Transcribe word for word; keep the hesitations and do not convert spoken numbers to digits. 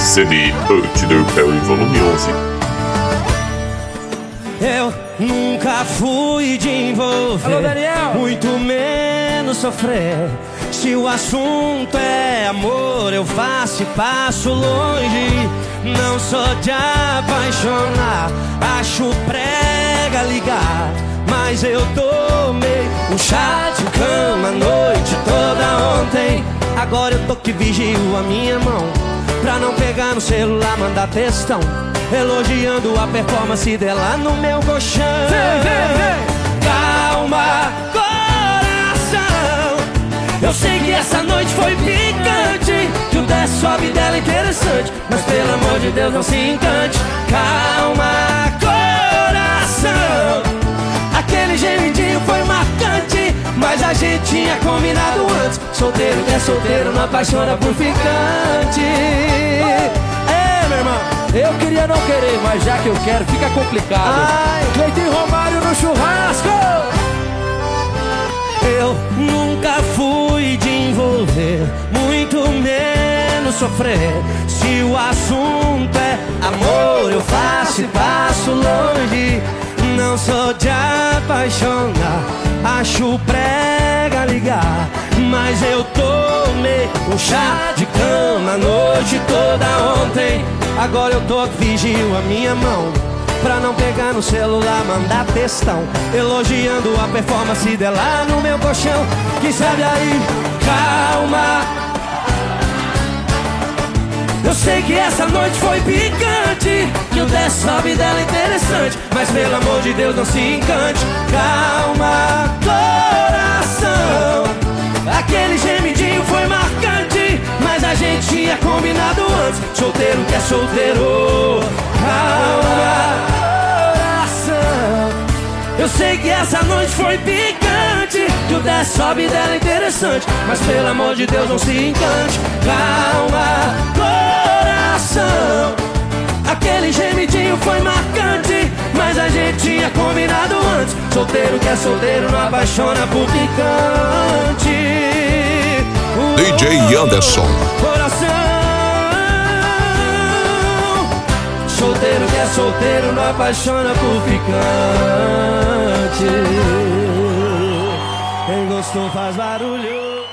C D Uther Perry Volume onze. Eu nunca fui de envolver. Alô, Daniel. Muito menos sofrer. Se o assunto é amor, eu faço e passo longe. Não sou de apaixonar, acho prega ligar. Mas eu tomei um chá de cama a noite toda ontem. Agora eu tô que vigio a minha mão pra não pegar no celular, mandar textão elogiando a performance dela no meu colchão. Vem, vem, vem. Calma, coração. Eu sei que essa noite foi picante, que o desce sobe dela é interessante, mas pelo amor de Deus não se encante. Calma, coração. Aquele gemidinho foi marcante, mas a gente tinha combinado antes. Solteiro que é solteiro não apaixona por ficante. É, meu irmão. Eu queria não querer, mas já que eu quero, fica complicado. Ai. Cleitinho Romário no churrasco. Eu nunca fui de envolver, muito menos sofrer. Se o assunto é amor, eu faço e passo longe. Não sou de apaixonar, acho prega ligar. Mas eu tomei um chá de cama a noite toda ontem. Agora eu tô que vigio a minha mão pra não pegar no celular, mandar textão elogiando a performance dela no meu colchão. Quem sabe aí, calma. Eu sei que essa noite foi picante, que o desce sobe dela é interessante, mas pelo amor de Deus não se encante. Calma, coração. Aquele gemidinho foi marcante, mas a gente tinha combinado antes. Solteiro que é solteiro. Calma, coração. Eu sei que essa noite foi picante, que o desce sobe dela é interessante, mas pelo amor de Deus não se encante. Calma, coração. Aquele gemidinho foi marcante, mas a gente tinha combinado antes. Solteiro que é solteiro não apaixona por picante. uh, D J Anderson. Coração. Solteiro que é solteiro não apaixona por picante. Quem gostou faz barulho.